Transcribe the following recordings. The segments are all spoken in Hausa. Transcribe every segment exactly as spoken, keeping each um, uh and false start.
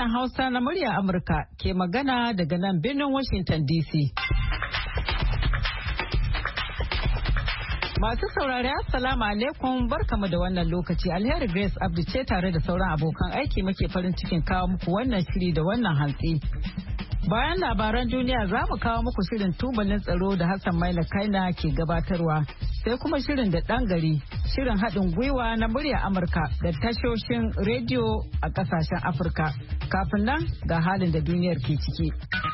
Sashen Hausa na murya Amurka ke magana daga nan birnin Washington D C. Masu saurari Assalamu alaikum barkamu da wannan lokaci. Alheri Grace Abdi ce tare da sauran abokan aiki muke farin cikin kawo muku wannan shiri da wannan hantsi. Bayan labaran duniya za mu kawo muku shirin tubalin tsaro da Hassan Maina Kaina ke gabatarwa. Sai kuma shirin da ɗan gari, shirin haɗin gwiwa na murya Amurka da tashoshin rediyo a ƙasashen Afirka. Kafin nan ga halin da duniyar ke ciki.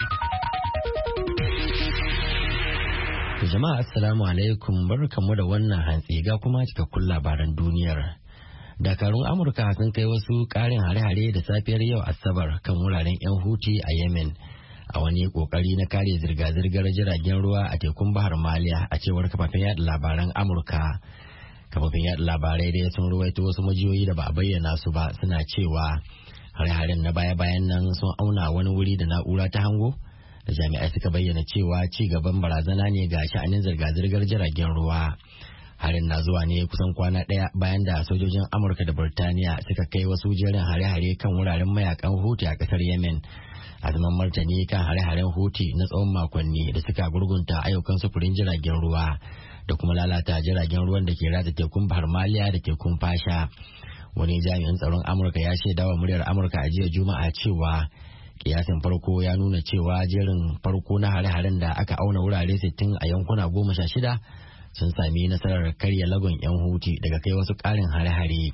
Jama'a assalamu alaikum barkamu da wannan hantsi ga kuma cikakkun labaran duniyar. Dakarun Amurka sun kai wasu ƙarin hare-hare da safiyar yau Asabar kan wuraren 'yan Houthi a Yemen. A wani kokari na kare zirga-zirgar jiragen ruwa a tekun Bahar Maliya a cewar kafafen yada labaran Amurka. Kafafen yada labarai dai sun ruwaito wasu majiyoyi da ba a bayyana su ba suna cewa hare-haren na baya-bayan nan sun auna wani wuri da na'ura ta hango da jami'ai suka bayyana cewa ci gaban barazana ne ga sha'anin zirga-zirgar jiragen ruwa. Harin na zuwa ne kusan kwana ɗaya bayan da sojojin Amurka da Burtaniya suka kai wasu jerin hare-hare kan wuraren mayakan Houthi a ƙasar Yemen. A zaman martani kan hare-haren Houthi na tsawon makonni da suka gurgunta ayyukan sufurin jiragen ruwa da kuma lalata jiragen ruwan da ke ratsa tekun Bahar Maliya da tekun Fasha. Wani jami'in tsaron Amurka ya shaidawa muryar Amurka a jiya Juma'a cewa kiyasin farko ya nuna cewa jerin farko na hare-haren da aka auna wurare sittin a yankuna goma sha shida sun sami nasarar karya lagon 'yan Houthi daga kai wasu ƙarin hare-hare.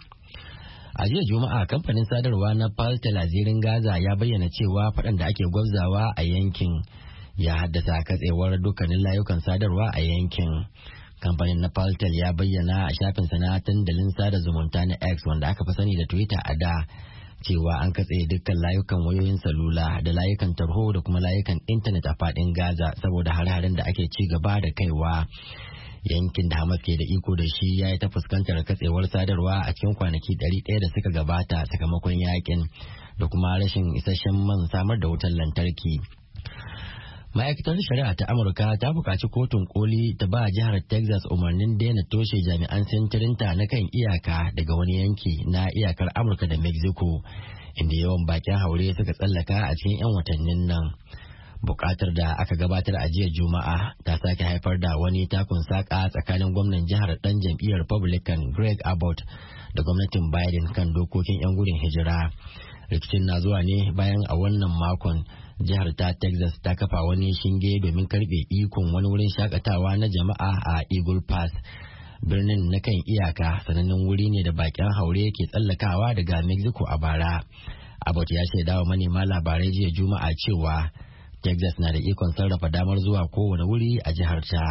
A jiya Juma'a kamfanin sadarwa na Paltel a zirin Gaza ya bayyana cewa faɗan da ake gwabzawa a yankin ya haddasa katsewar dukkanin layukan sadarwa a yankin. Kamfanin na Paltel ya bayyana a shafinsa na dandalin sada zumunta na X wanda aka fi sani da Twitter a da cewa an katse dukkan layukan wayoyin salula da layukan tarho da kuma layukan intanet a faɗin Gaza saboda hare-haren da ake ci gaba da kaiwa. Yankin da Hamas ke da iko da shi ya yi ta fuskantar katsewar sadarwa a cikin kwanaki ɗari ɗaya da suka gabata sakamakon yakin da kuma rashin isasshen man samar da wutar lantarki. Ma'aikatar shari'a ta Amurka ta buƙaci kotun koli ta ba jihar Texas umarnin daina toshe jami'an sintirinta na kan iyaka daga wani yanki na iyakar Amurka da Mexico, inda yawan bakin haure suka tsallaka a cikin 'yan watannin nan. Bukatar da aka gabatar a jiya Juma'a ta sake haifar da wani takun saka tsakanin gwamnan jihar dan jam'iyyar Republican Greg Abbott da gwamnatin Biden kan dokokin 'yan gudun hijira. Rikicin na zuwa ne bayan a wannan makon jihar ta Texas ta kafa wani shinge domin karbe ikon wani wurin shakatawa na jama'a a Eagle Pass. Birnin na kan iyaka sanannen wuri ne da bakin haure ke tsallakawa daga Mexico a bara. Abbott ya shaidawa manema labarai jiya Juma'a cewa Texas na da ikon sarrafa damar zuwa kowane wuri a jihar ta.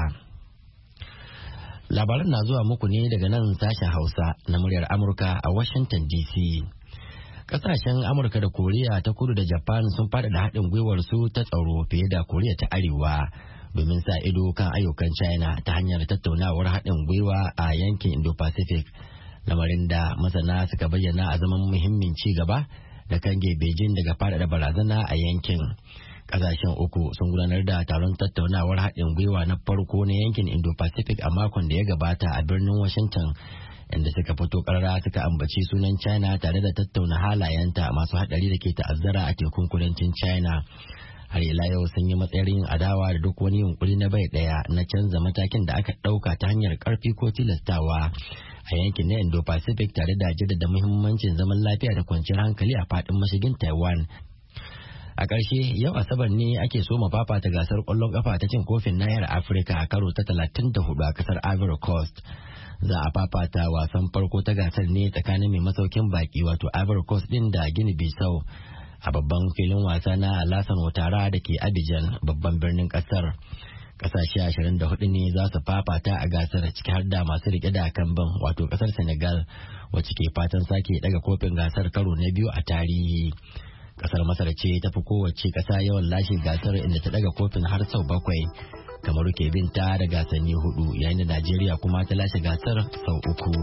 Labaran na zuwa muku ne daga nan sashen Hausa na muryar Amurka a Washington D C. Kasashen Amurka da Koriya ta Kudu da Japan sun faɗaɗa haɗin gwiwar su ta tsaro fiye da Koriya ta Arewa domin sa ido kan ayyukan China ta hanyar tattaunawar haɗin gwiwa a yankin Indo-Pacific, lamarin da masana suka bayyana a zaman muhimmin ci gaba da kange Beijing daga faɗaɗa barazana a yankin. Kasashen uku sun gudanar da taron tattaunawar haɗin gwiwa na farko na yankin Indo-Pacific a makon da ya gabata a birnin Washington, inda suka fito karara suka ambaci sunan China tare da tattauna halayenta masu haɗari da ke ta'azzara a tekun kudancin China. Har ila yau sun yi matsayar yin adawa da duk wani yunkuri na bai ɗaya na canza matakin da aka ɗauka ta hanyar ƙarfi ko tilastawa a yankin na Indo-Pacific, tare da jaddada muhimmancin zaman lafiya da kwanciyar hankali a faɗin mashigin Taiwan. A ƙarshe yau Asabar ne ake soma fafata gasar ƙwallon ƙafa ta cin kofin nahiyar Afirka a karo ta talatin da hudu a ƙasar Ivory Coast. Za a fafata wasan farko ta gasar ne tsakanin mai masaukin baki wato Ivory Coast ɗin da Guinea Bissau a babban filin wasa na Alassane Ouattara da ke Abidjan, babban birnin ƙasar. Ƙasashe ashirin da hudu ne za su fafata a gasar, ciki har da masu riƙe da kambun wato ƙasar Senegal, wacce ke fatan sake ɗaga kofin gasar karo na biyu a tarihi. Kasar Masar ce ta fi kowace kasa yawan lashe gasar, inda ta daga kofin har sau bakwai. Kamaru ke binta da gasanni hudu, yayin da Najeriya kuma ta lashe gasar sau uku.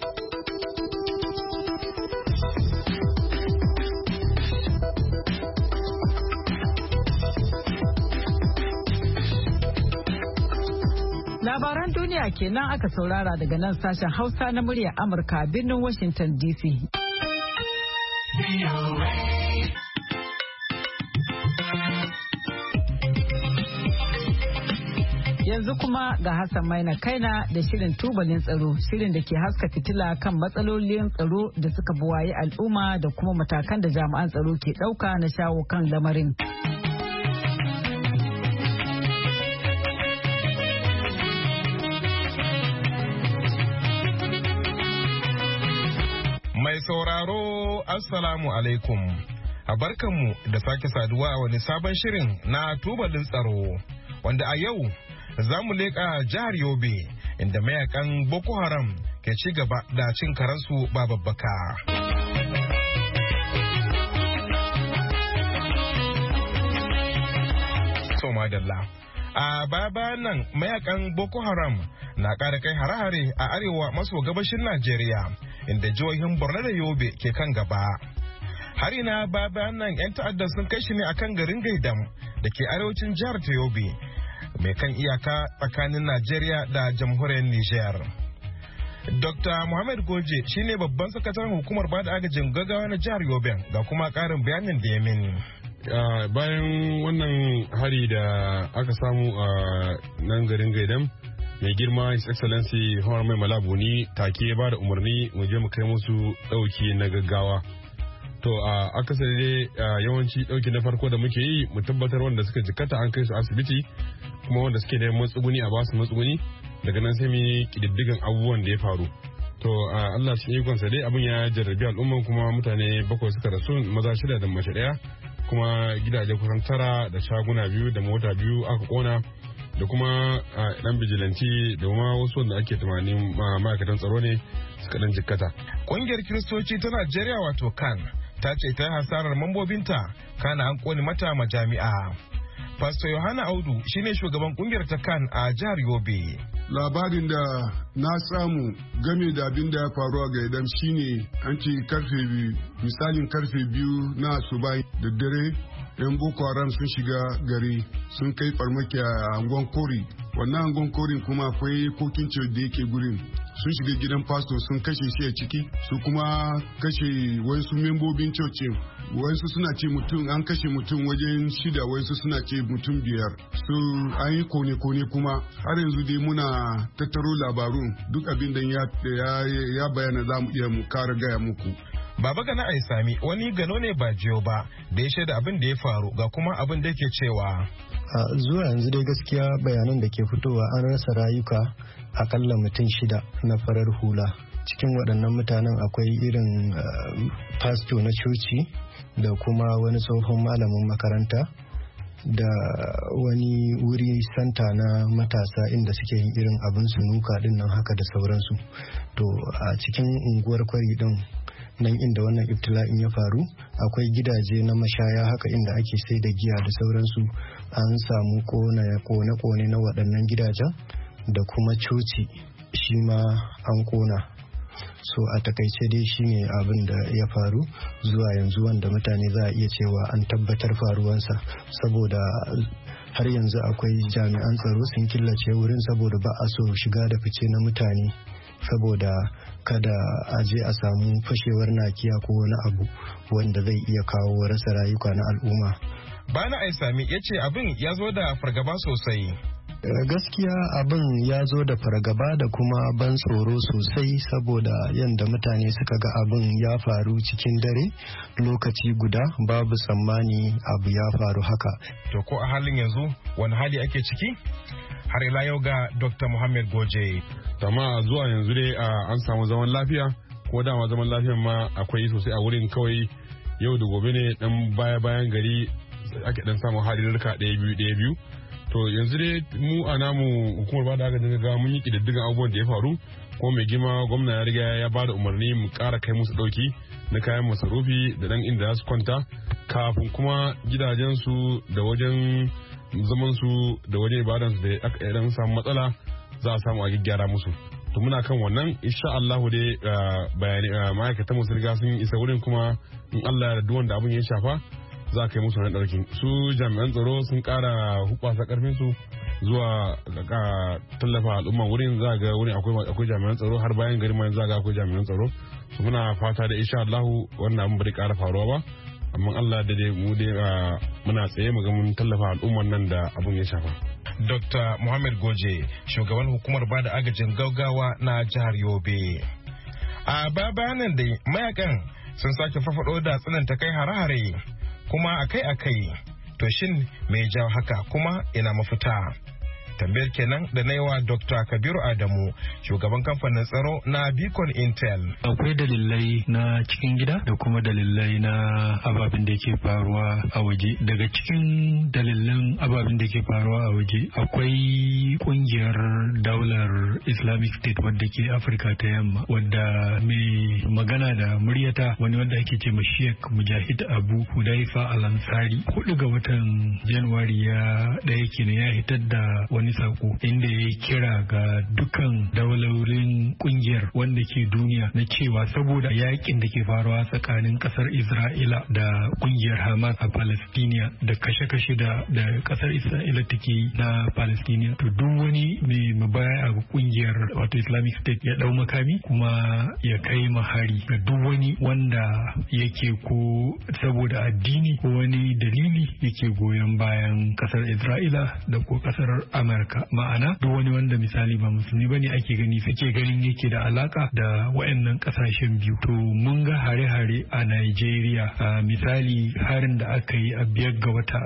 Labaran duniya kenan aka saurara daga nan sashen Hausa na muryar Amurka birnin Washington D C. Yanzu kuma ga Hassan Maina Kaina da shirin tubalin tsaro, shirin da ke haska fitila kan matsalolin tsaro da suka buwaye al'umma da kuma matakan da jami'an tsaro ke ɗauka na shawo kan lamarin. Mai sauraro, Assalamu alaikum. A barkanmu da sake saduwa a wani sabon shirin na tubalin tsaro, wanda a yau za mu leƙa jihar Yobe, inda mayakan Boko Haram ke ci gaba da cin karansu ba babbaka. So madalla. A baya-bayan nan mayakan Boko Haram na ƙara kai hare-hare a arewa maso gabashin Najeriya, inda jihohin Borno da Yobe ke kan gaba. Hari na baya-bayan nan 'yan ta'adda sun kai shi ne akan garin Gaidam da ke arewacin jihar ta Yobe, mai kan iyaka tsakanin Najeriya da jamhuriyar Nijar. Dokta Muhammad Goje shine babban sakataren hukumar bada agajin gaggawa na jihar Yobe, ga kuma ƙarin bayanin da ya mini. Uh, bayan wannan hari da aka samu a uh, nan garin Gaidam, mai girma His Excellency Hawar Mai Malabuni take ba da umarni mu je mu kai musu ɗauki na gaggawa. To a uh, akasari uh, yawanci ɗauki na farko da muke yi mu tabbatar wanda suka jikata an kai su asibiti, kuma wanda suke da matsuguni a basu matsuguni, daga nan sai mu kididdigan abubuwan da ya faru. To uh, Allah cikin ikonsa dai abin ya jarrabi al'umman, kuma mutane bakwai suka rasu, maza shida da mace ɗaya, kuma gidaje kusan tara da shaguna biyu da mota biyu aka kona, da kuma dan bijilanti da kuma wasu wanda ake tunanin ma'aikatan tsaro ne suka dan jikkata. Ƙungiyar Kiristoci ta Najeriya wato kan ta ce ta yi hasarar mambobinta, kana an kone mata majami'a. Pastor Yohana Audu shine shugaban kungiyar ta kan a jihar Yobe. Labarin da na samu game da abin da ya faru a Gaidam shine an ce karfe biyu, misalin karfe biyu na asuba da dare, yan Boko Haram sun shiga gari sun kai farmaki a angon Kori. Wannan angon Korin kuma akwai kokin ce da yake gurin. Sun shiga gidan pastor sun kashe shi a ciki, su kuma kashe wasu membobin cocin. Wasu suna ce mutum an kashe mutum wajen shida, wasu suna ce mutum biyar. So an yi kone-kone kuma har yanzu dai muna tattaro labaru, duk abin da ya, ya bayana za mu iya mu kara gaya muku. Baba Gana Aisami wani gano ne ba jiyo ba da ya shaida abin da ya faru, ga kuma abin da yake cewa. A zuwa yanzu dai gaskiya bayanan da ke fitowa an rasa rayuka akalla mutum shida na farar hula. Cikin waɗannan mutanen akwai irin uh, pasto na coci da kuma wani tsohon malamin makaranta da wani wuri santa na matasa inda suke yin irin abin sunuka din nan haka da sauransu. To a cikin unguwar Kwari din nan inda wannan ibtila'in ya faru akwai gidaje na mashaya haka inda ake sai da giya da sauransu, an samu kone-kone na waɗannan gidajen da kuma coci shi ma an kona. So a takaice dai shine abin da ya faru zuwa yanzu, wanda mutane za a iya cewa an tabbatar faruwansa, saboda har yanzu akwai jami'an tsaro sun killace wurin saboda ba a so shiga da fice na mutane, saboda kada a je a samu fashewar nakiya ko wani abu wanda zai iya kawo rasa rayuka na al'umma. Bana Aisami ya ce abin ya zo da fargaba sosai. Gaskiya abin ya zo da fargaba da kuma ban tsoro sosai, saboda yadda mutane suka ga abin ya faru cikin dare lokaci guda, babu tsammani abu ya faru haka. To ko a halin yanzu wani hali ake ciki? Har ila yau ga Dokta Muhammad Goje. Tama zuwa yanzu dai an samu zaman lafiya, ko dama zaman lafiyan ma akwai sosai a wurin, kawai yau da gobe ne dan baya bayan gari ake dan samu halirka ɗaya biyu ɗaya biyu. To yanzu dai mu a namu hukumar bada agajin gaggawa mun yi kididdigan abubuwan da ya faru, ko mai girma gwamna ya riga ya bada umarni mu ƙara kai musu ɗauki na kayan masarufi da dan inda za su kwanta, kafin kuma gidajensu da wajen zamansu da wajen ibadansu da aka dan samu matsala za a samu a gyara musu. To muna kan wannan, insha Allah dai bayani ma'aikatan musu riga sun isa wurin, kuma in Allah ya yarda wanda abin ya shafa za a kai musu wani ɗaukin. Su jami'an tsaro sun ƙara hubasa ƙarfin su zuwa ga tallafa al'umma wurin, za ga wurin akwai akwai jami'an tsaro har bayan gari ma za ga akwai jami'an tsaro. Su muna fata da insha Allah wannan abin bai ƙara faruwa ba, amma Allah da dai mu dai muna tsaye mu ga mun tallafa al'umman nan da abin ya shafa. Dokta Muhammad Goje, shugaban hukumar bada agajin gaugawa na jihar Yobe. A bayanan da mayakan sun sake farfado da tsananta kai hare-hare kuma akai-akai. To shin me jawo haka kuma ina mafita? Tambayar kenan da na yi wa Dokta Kabiru Adamu, shugaban kamfanin tsaro na Beacon Intel. Akwai dalilai na cikin gida da kuma dalilai na ababen da ke faruwa a waje. Daga cikin dalilan ababen da ke faruwa a waje akwai kungiyar daular Islamic State wadda ke Afirka ta yamma, wadda mai magana da muryata wani wanda ake ce Sheikh Mujahid Abu Hudaifa Al-Ansari hudu ga watan Januwari ya daya kenan ya hitar da wani sako inda ya kira ga dukan daularin kungiyar wanda ke duniya na cewa saboda yakin da ke faruwa tsakanin kasar Isra'ila da kungiyar Hamas a Palestine da kashe-kashe da da kasar Isra'ila take yi na Palestine, to duk wani mai mabaya a kungiyar wato Islamic State ya dau makami kuma ya kai mahari ga duk wani wanda yake ko saboda addini ko wani dalili yake goyon bayan kasar Isra'ila da ko kasar Amurka. Ma'ana duk wani wanda misali ba musulmi bane ake gani suke ganin yake da alaka da wayannan kasashen biyu. To mun ga hare-hare a Nigeria, a misali harin da aka yi a biyar ga wata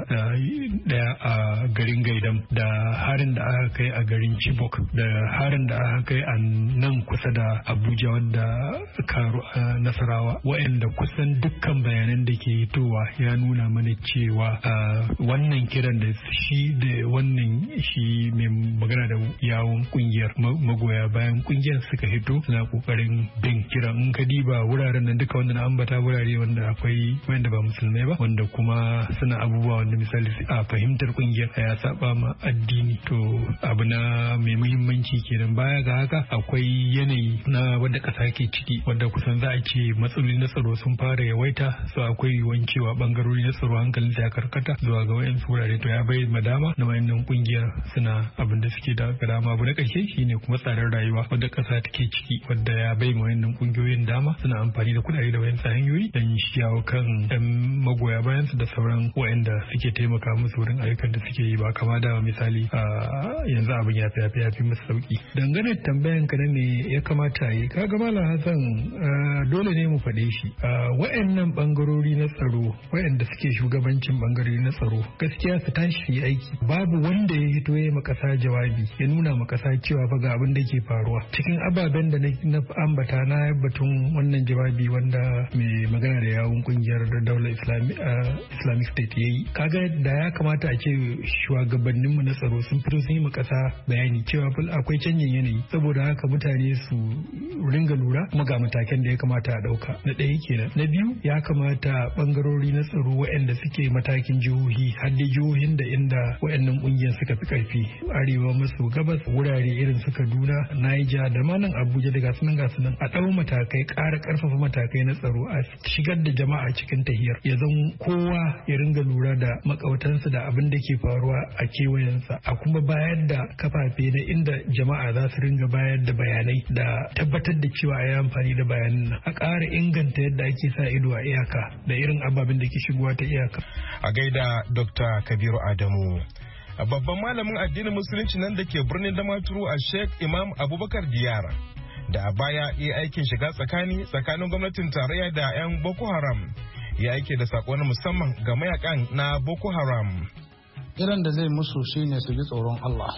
daya a garin Gaidam, da harin da aka kai a garin Chibok, da harin da aka kai a nan kusa da Abuja wanda karu a Nasarawa, wayanda kusan dukkan bayanan da ke hitowa ya nuna mana cewa wannan kiran da shi da wannan shi mai magana da yawon kungiyar magoya bayan kungiyar suka hito suna kokarin bin kiran. In ka diba wuraren nan duka wanda na ambata wurare wanda akwai wanda ba musulmai ba, wanda kuma suna abubuwa wanda misali a fahimtar kungiyar ya saba ma addini. To abu na mai muhimmanci kenan. Baya ga haka akwai yanayi na wanda kasa ke ciki wanda kusan za a ce matsaloli na tsaro sun fara yawaita, so akwai yiwuwan cewa bangarori na tsaro hankalin ya karkata zuwa ga wayan wurare. To ya bai madama na wayannan kungiyar suna abin da suke da dama. Abu na ƙarshe shine kuma tsadar rayuwa wadda ƙasa take ciki, wadda ya bai ma wayannan kungiyoyin dama suna amfani da kuɗaɗe da wayan hanyoyi don shawo kan ɗan magoya bayan su da sauran wayanda suke taimaka musu wurin ayyukan da suke yi, ba kama da misali yanzu abin ya fi ya fi musu sauki. Dangane da tambayan ka ne ya kamata yi, kaga Malam Hassan, dole ne mu faɗe shi, wayannan bangarori na tsaro wayanda suke shugabancin bangarori na tsaro gaskiya su tashi aiki. Babu wanda ya hito ya ma kasa jawabi ya nuna ma kasa cewa fa ga abin da ke faruwa. Cikin ababen da na ambata na batun wannan jawabi wanda mai magana da yawun kungiyar daular Islamic State yayi, kaga da ya kamata a ce shugabannin mu na tsaro sun fito sun yi ma kasa bayani cewa akwai canjin yanayi, saboda haka mutane su ringa lura kuma ga matakan da ya kamata a dauka. Na ɗaya kenan. Na biyu, ya kamata bangarori na tsaro waɗanda suke matakin jihohi har da jihohin da inda waɗannan kungiyar suka fi karfi, arewa maso gabas, wurare irin su Kaduna, Niger da ma nan Abuja da gasu nan gasu nan, a ɗau matakai, ƙara ƙarfafa matakai na tsaro, a shigar da jama'a cikin tahiyar, ya zan kowa ya ringa lura da makautansa da abin da ke faruwa a kewayensa, a kuma bayar da kafafe na inda jama'a za su ringa bayar da bayanai da tabbatar da cewa a yi amfani da bayanan nan, a ƙara inganta yadda ake sa ido a iyaka da irin ababen da ke shigowa ta iyaka. A gaida Dokta Kabiru Adamu. Babban malamin addinin musulunci nan da ke birnin Damaturu a Sheikh Imam Abubakar Diyar, da a baya ya aikin shiga tsakani tsakanin gwamnatin tarayya da 'yan Boko Haram, ya aike da sako na musamman ga mayakan na Boko Haram. Irin da zai musu shine su bi tsoron Allah,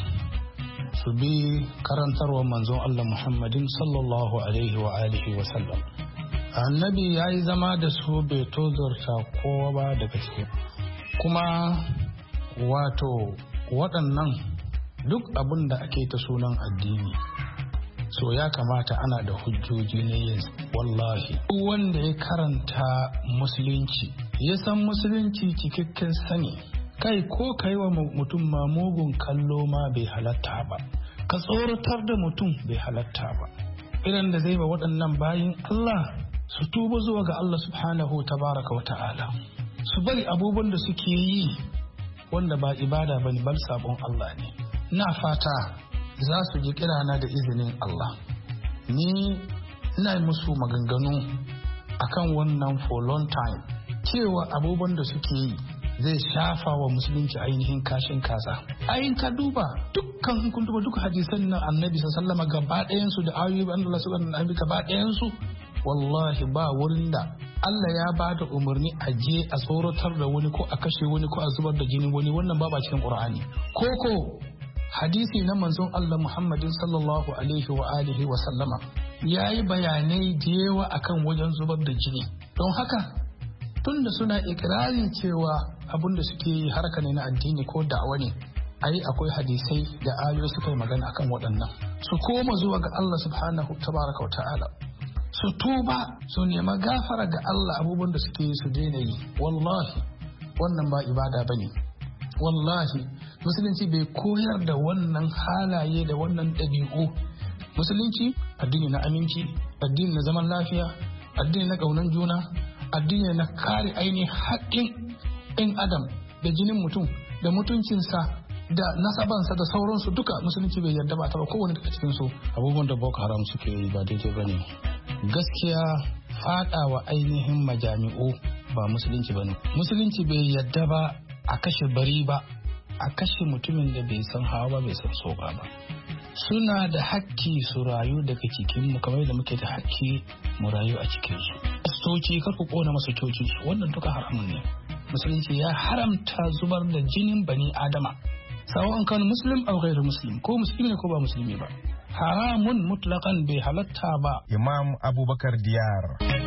su bi karantarwar manzon Allah Muhammadin sallallahu alaihi wa alihi wa sallam. Annabi ya yi zama da su bai tozarta kowa ba daga cikin, kuma wato waɗannan duk abin da ake ta sunan addini, so ya kamata ana da hujjoji ne yin. Wallahi wanda ya karanta musulunci ya san musulunci cikakken sani, kai ko kai wa mutum ma mugun kallo ma bai halatta ba, ka tsoratar da mutum bai halatta ba. Irin da zai ba waɗannan bayin Allah su tuba zuwa ga Allah subhanahu tabaraka wa ta'ala, su bari abubuwan da suke yi wanda ba ibada bane bal sabon Allah ne. Na fata za su ji kirana da izinin Allah. Ni ina musu maganganu akan wannan for long time, cewa abubuwan da suke yi zai shafa wa musulunci ainihin kashin kasa. Ayin ka duba dukkan kun duba duka hadisan na annabi sallallahu gaba ɗayan su da ayoyi Allah subhanahu wa ta'ala gaba ɗayan su wallahi ba wurin da Allah ya ba da umarni a je a tsoratar da wani ko a kashe wani ko a zubar da jini wani, wannan ba ba cikin Qur'ani. Koko hadisi na manzon Allah Muhammadin sallallahu alaihi wa alihi wa sallama yayi bayanai da yawa akan wajen zubar da jini. Don haka tunda suna ikirarin cewa abin da suke yi harka ne na addini ko da'awa ne, ai akwai hadisai da ayoyi suka yi magana akan waɗannan. Su koma zuwa ga Allah subhanahu tabaraka wa ta'ala, su tuba, su nema gafara ga Allah abubuwan da suke yi su daina yi. Wallahi wannan ba ibada bane. Wallahi musulunci bai koyar da wannan halaye da wannan ɗabi'u. Musulunci addini na aminci, addini na zaman lafiya, addini na ƙaunar juna, addini na kare ainihin haƙƙin ɗan adam da jinin mutum da mutuncinsa da nasabansa da sauransu duka musulunci bai yarda ba ta ba kowane daga cikin su. Abubuwan da Boko Haram suke yi ba daidai bane. Gaskiya fadawa ainihin majami'u ba musulunci bane. Musulunci bai yarda ba a kashe bari ba, a kashe mutumin da bai san hawa ba bai san soka ba. Suna da hakki su rayu daga cikin mu kamar da muke da hakki mu rayu a cikin su. Coci kar ku kona masa cocin su, wannan duka haramun ne. Musulunci ya haramta zubar da jinin bani adama, sawa'an kan muslim aw ghairu muslim, ko musulmi ne ko ba musulmi ba. Haramun mutlaqan bai halatta ba. Imam Abubakar Diyar.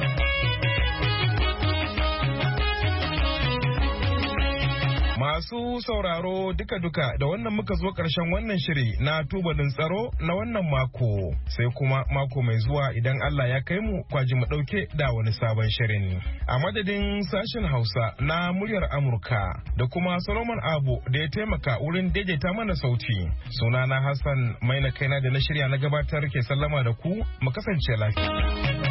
Masu sauraro duka-duka da wannan muka zo ƙarshen wannan shiri na tubalin tsaro na wannan mako, sai kuma mako mai zuwa idan Allah ya kai mu kwaji mu ɗauke da wani sabon shirin. A madadin sashen Hausa na muryar Amurka da kuma Solomon Abu da ya taimaka wurin daidaita mana sauti. Sunana Hassan Maina kaina da na shirya na gabatar ke sallama da ku, mu kasance lafiya.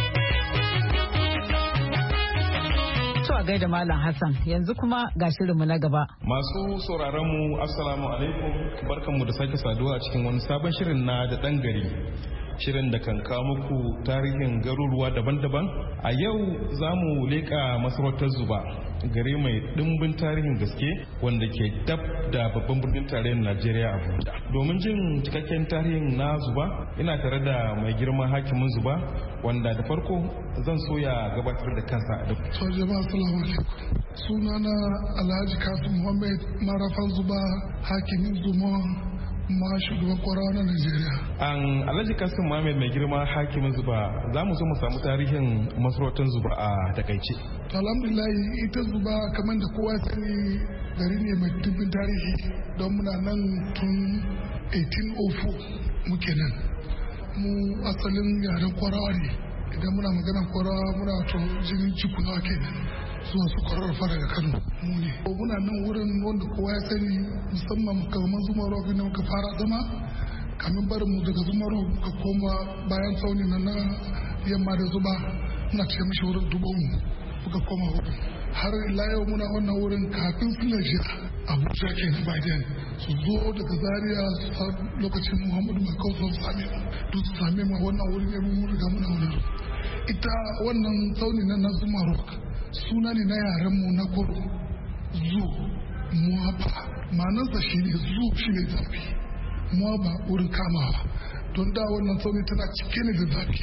A gaida Malam Hassan, yanzu kuma ga shirinmu na gaba. Masu sauraron mu assalamu alaikum, barkanmu da sake saduwa a cikin wani sabon shirin na da ɗan gari. Shirin da kan kawo muku tarihin garuruwa daban-daban. A yau za mu leƙa masarautar Zuba, gari mai ɗimbin tarihin gaske wanda ke dab da babban birnin tarayyar Najeriya Abuja. Domin jin cikakken tarihin na Zuba, ina tare da mai girma hakimin Zuba, wanda da farko zan so ya gabatar da kansa. To jama'a assalamu alaikum. Sunana Alhaji Kasim Muhammad Marafan Zuba, hakimin Zuba, ma shugaban kwarawa na Najeriya. An Alhaji Kasim Muhammad mai girma hakimin Zuba, za mu so mu samu tarihin masarautar Zuba a takaice. To alhamdulillah ita Zuba kamar da kowa sani gari ne mai dubin tarihi, don muna nan tun eighteen oh four muke nan. Mu asalin yaren kwarawa ne, idan muna magana kwarawa muna to jinin cikuna kenan. Zuwa su kwarar fara da Kano mu ne. Muna nan wurin wanda kowa ya sani, musamman kamar Zumaro da muka fara zama, kamin barin mu daga Zumaro muka koma bayan tsauni na na yamma da Zuba, muna ce mishi wurin Dubon muka koma wurin. Har ila yau muna wannan wurin kafin su lajiya Abuja kenan Biden su zo daga Zaria su lokacin Muhammadu mai kawo su same mu, duk su same mu wannan wurin ya mun riga muna wurin. Ita wannan tsauni na na Zumaro suna ne na yarenmu na koro, zu muwaba, ma'anarsa shi ne zu shi ne zafi, muwaba wurin kamawa, don da wannan tsauni tana cike ne da zafi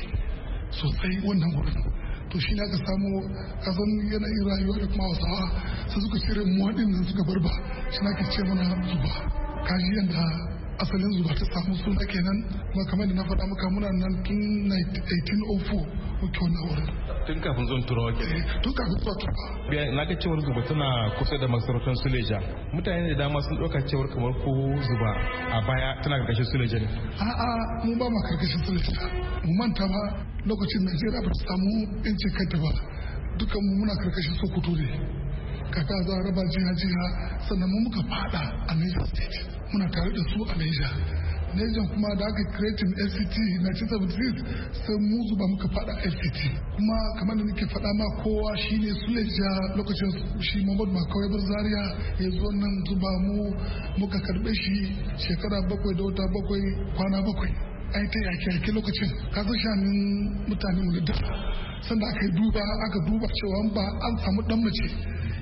sosai wannan wurin. To shi ne aka samu kasan yanayin rayuwa da kuma wasawa su suka cire muwaɗin da suka barba, shi na ke ce mana Zuba. Kaji yadda asalin Zuba ta samu suna kenan, kuma kamar da na faɗa maka muna nan tun eighteen oh four muke wannan wurin. Tun kafin zuwan turawa ke tun kafin zuwa turawa. Na ga cewar Zuba tana kusa da masarautar Suleja. Mutane da dama sun ɗauka cewar kamar ko Zuba a baya tana karkashin Suleja ne. A'a, mu ba ma karkashin Suleja. Mu manta ba lokacin Najeriya ba ta samu incin kanta ba. Dukan mu muna karkashin Sokoto ne. Kaka za a raba jiha-jiha, sannan mu muka fada a Niger State. Muna tare da su a Niger. Niger kuma da aka creating F C T nineteen seventy-six sai mu Zuba muka fada F C T. Kuma kamar da nake faɗa ma kowa shine Suleja lokacin shi Muhammad Makawai bar Zaria ya zo nan Zuba mu muka karɓe shi shekara bakwai da wata bakwai kwana bakwai. Ai ta yake yake lokacin ka san shanin mutane mu da sanda aka yi duba aka duba cewa ba an samu dan mace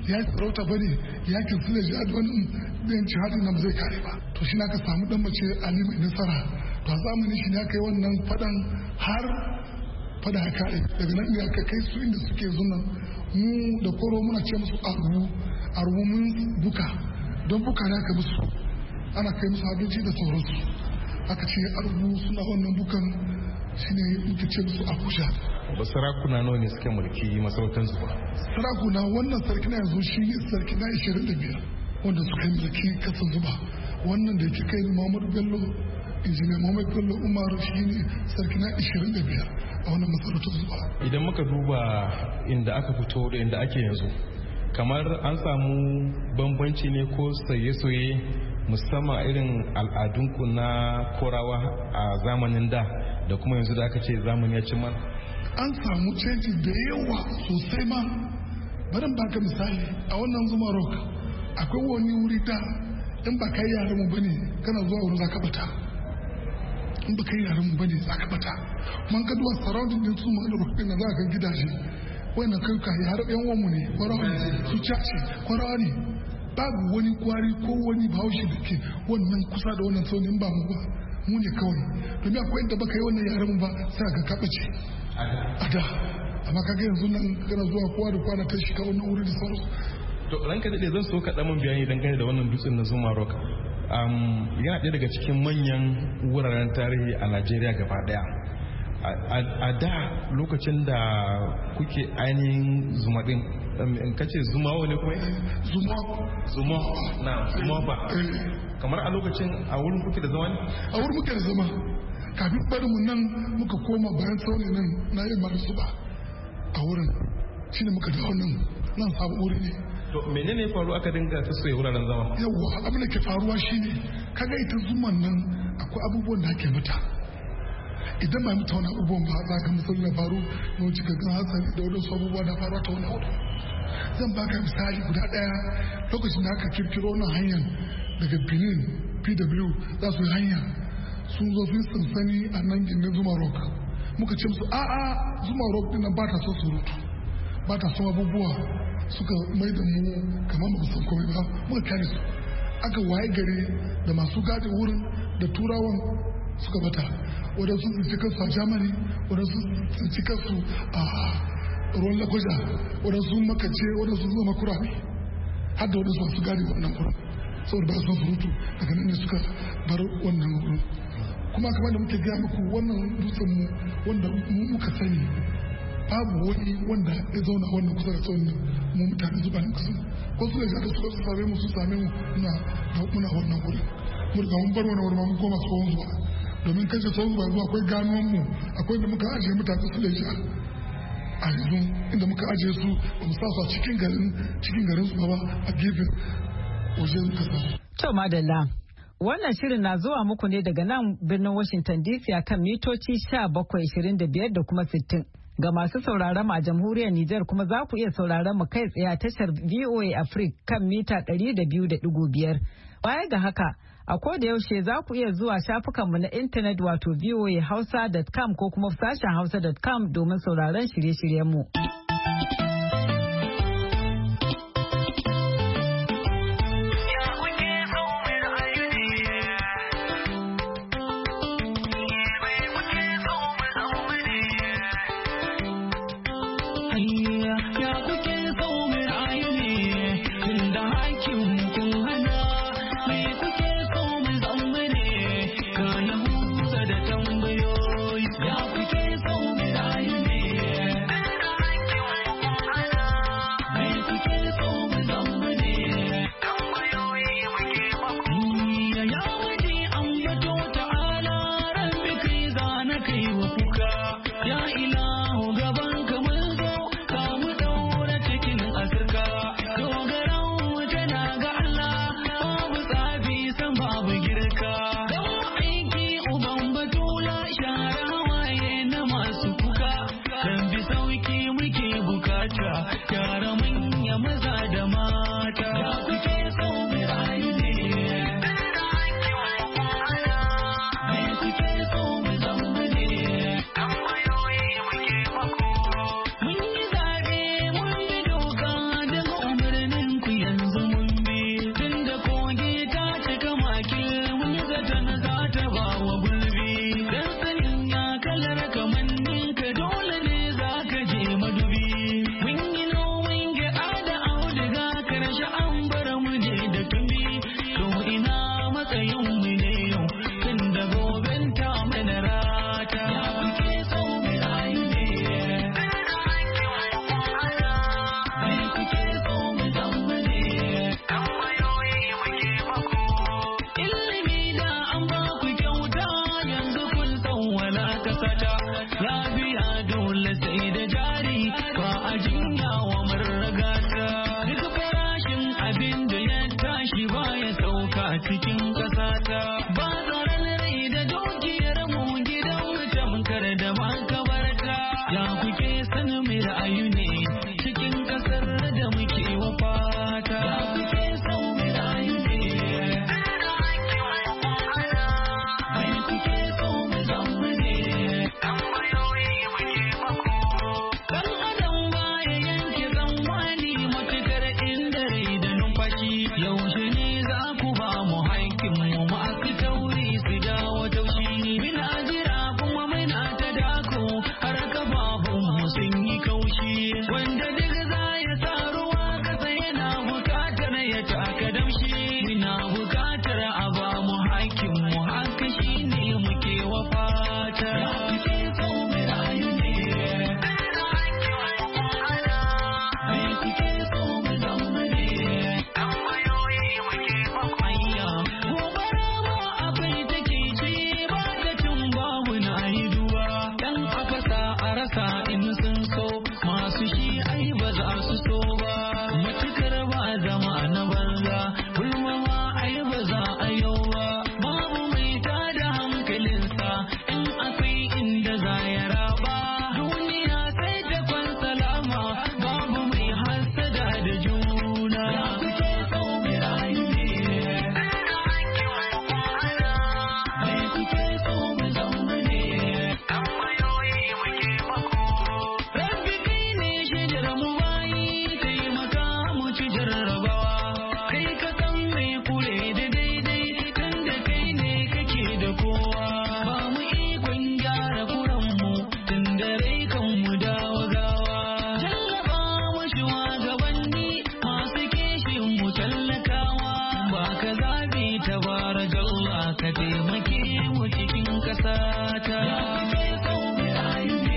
yakin sarauta bane yakin sule jihad wani ɗayan jihadin nan ba zai kare ba. To shi na ka samu dan mace Ali mai nasara to a zamanin shi ne aka yi wannan faɗan har fada ya kare daga nan ya kai su inda suke zunan mu da koro muna ce musu arhu arhu mun buka don buka ne aka musu ana kai musu abinci da sauransu aka ce arhu suna wannan bukan shine muke ce musu akusha. Ba sarakuna nawa ne suke mulki masarautar su ba? Sarakuna wannan sarki na yanzu shi ne sarki na ishirin da biyar wanda suka yi mulki kasan zuba wannan da yake kai Muhammadu Bello injiniya Muhammad Bello Umar shi ne sarki na ishirin da biyar a wannan masarautar zuba. Idan muka duba inda aka fito da inda ake yanzu kamar an samu bambanci ne ko sauye-sauye musamman irin al'adunku na korawa a zamanin da da kuma yanzu da aka ce zamani ya ci mana? An samu canji da yawa sosai ma. Barin baka misali a wannan zuma rock akwai wani wuri da in ba kai yaran mu bane kana zuwa wurin zaka bata in ba kai yaran mu bane zaka bata man ka duwa surrounding din su mu da rock din za ka gidaje wannan kai ka har yan uwan mu ne kwarawa ne su caci kwarawa ne babu wani kwari ko wani bahaushe da ke wannan kusa da wannan saunin ba mu ba mu ne kawai domin akwai inda baka yi wannan yaran mu ba sai ka kabace a da amma kaga yanzu nan kana zuwa kowa da kwana ta shiga wannan wuri da sauransu. To ranka daɗe zan so kaɗa mun bayani dangane da wannan dutsen na Zuma Rock. Yana ɗaya daga cikin manyan wuraren tarihi a Najeriya gaba ɗaya. A da lokacin da kuke ainihin zuma ɗin in kace zuma wani kuma zuma zuma na zuma ba kamar a lokacin a wurin kuke da zama ne? A wurin muke da zama kafin barin mu nan muka koma bayan tsauni nan na yi marisu ba a wurin shine muka dawo nan nan sabu wuri ne. To menene faru aka dinga ta soya wuraren zama? Yawwa abin da ke faruwa shine kaga ita zuman nan akwai abubuwan da ake mata idan ba mata wani abubuwan ba za ka misali na faru na wuce ga gan hatsari da wadansu abubuwa da faruwa ta wani hudu. Zan baka misali guda daya lokacin da aka kirkiro wannan hanyar daga Benin P W za su yi hanya sun zo sun sansani a nan gindin Zuma Rock muka ce musu a'a Zuma Rock din nan ba ta so surutu ba ta so abubuwa suka mai da mu kamar ba san komai ba muka kare su aka waye gari da masu gadi wurin da turawan suka bata wadansu tsinci kansu a Germany wadansu tsinci kansu a ruwan lakwaja wadansu makace wadansu zama kurami har da wadansu masu gadi wannan wurin saboda ba su surutu daga nan ne suka bar wannan wurin kuma kamar da muke gaya muku wannan dutsen mu wanda mu muka sani babu wani wanda ya zauna wannan kusa da tsaunin mu mutane zuba ne kusa ko su da su su same mu su same mu muna muna wannan wurin mu riga mun bar wannan wurin mun koma tsohon zuwa domin kashe tsohon zuwa zuwa akwai ganuwan mu akwai da muka ajiye mutane su leja a yanzu inda muka ajiye su ba mu sa su a cikin garin cikin garin su ba a gefen wajen kasa. To madalla wannan shirin na zuwa muku ne daga nan birnin Washington D C a kan mitoci sha bakwai ishirin da biyar da kuma sittin. Ga masu sauraron mu a jamhuriyar Nijar kuma za ku iya sauraron mu kai tsaye a tashar V O A Africa kan mita ɗari da biyu da ɗigo biyar. Baya ga haka, a koda yaushe za ku iya zuwa shafukanmu na intanet wato v o a hausa dot com ko kuma sashen hausa dot com domin sauraron shirye-shiryenmu. matsayin mu ne yau tun da goben ta mana rata ya kuke so mu rayu ne me kuke so mu zama ne tambayoyi muke mako ilimi da an ba ku kyauta yanzu kun san wala kasata lafiya dole sai da jari ba a jinya wa marragata duk farashin abin da ya tashi ba ya sauka cikin kasata ba tsaron rai da dukiyar mu gidan tamkar da makabarta ya kuke san mai ra'ayu ne cikin kasar da muke wa fata ya kuke san mai ra'ayu ne mai kuke so mu zama ne tambayoyi muke mako dan adam baya yanke zamani matukar inda rai da numfashi yaushe ne za ku ba mu haƙƙin mu masu tauri su dawo taushi muna jira kuma muna ta dako har kababun mu sun yi kaushi wanda duk za ya sa ruwa kasa yana bukatar ya taka damshi muna bukatar a ba mu haƙƙin mu haka shine muke wa fata ya kuke so mu rayu ne me kuke so mu zama ne tambayoyi muke mako ayya gobara ma akwai take ci ba ta tun babu na yi duwa dan afasa a rasa in sun so masu shi ai ba za su so ba matukar ba zama na banza gulma ma ai ba za a yau ba babu mai tada hankalinsa in akwai inda za ya raba duniya sai ta kwan salama babu mai hasada da juna ya kuke so mu rayu ne me kuke so mu zama ne tambayoyi muke mako rabbi kai ne shaidar mu bayi taimaka mu ci jarrabawa kai ka san mai kure da daidai tun da kai ne kake da kowa ba mu ikon gyara kuran mu tun da rai kan mu dawo gawa jallaba mu shugabanni masu kishin mu tallakawa ba ka zabi tabarakalla ka taimake mu cikin ƙasa ta ya kuke so mu rayu ne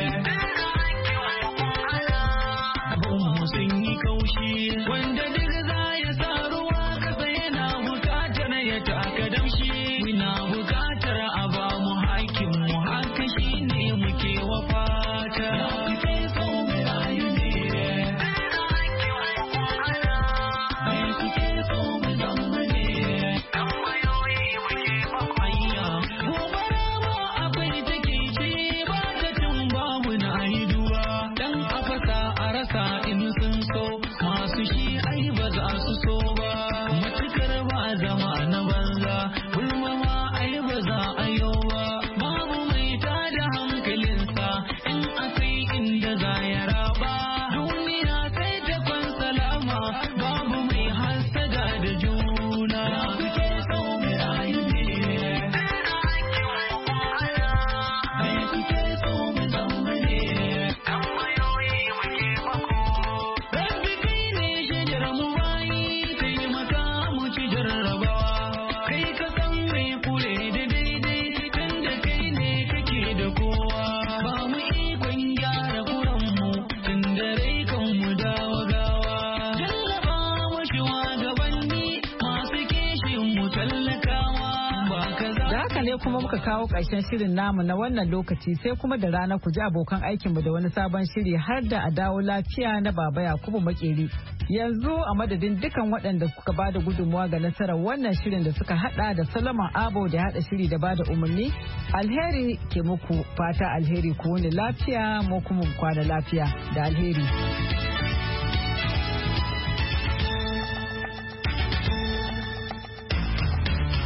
abun mu sun yi kaushi wanda duk za ya sa ruwa kasa yana bukatar ya taka damshi muna bukatar a ba mu haƙƙin mu haka shine muke wa fata ya kuke so mu rayu ne me kuke so mu zama ne tambayoyi muke mako ayya gobara ma akwai take ci ba ta tun babu na yi duwa dan afasa a rasa in sun so masu shi ai ba za su so ba matukar ba zama na banza gulma ma ai ba za a yau ba babu mai tada hankalinsa in akwai inda za ya raba duniya sai ta kwan salama babu mai hasada da juna ya kuke so mu rayu ne me kuke so mu zama ne tambayoyi muke mako rabbi kai ne shaidar mu bayi taimaka mu ci jarrabawa kai ka san mai kure da daidai tun da kai ne kake da kowa ba mu ikon gyara kuran mu tun da rai kan mu dawo gawa jallaba mu shugabanni masu kishin mu tallakawa ba ka za Da haka ne kuma muka kawo ƙarshen shirin namu na wannan lokaci sai kuma da rana ku ji abokan aikinmu da wani sabon shiri har da a dawo lafiya na Baba Yakubu Makeri. Yanzu a madadin dukan waɗanda suka ba da gudunmuwa ga nasarar wannan shirin da suka hada da Solomon Abo da hada shiri da ba da umarni, alheri ke muku fata alheri ku wani lafiya mu kuma kwana lafiya da alheri.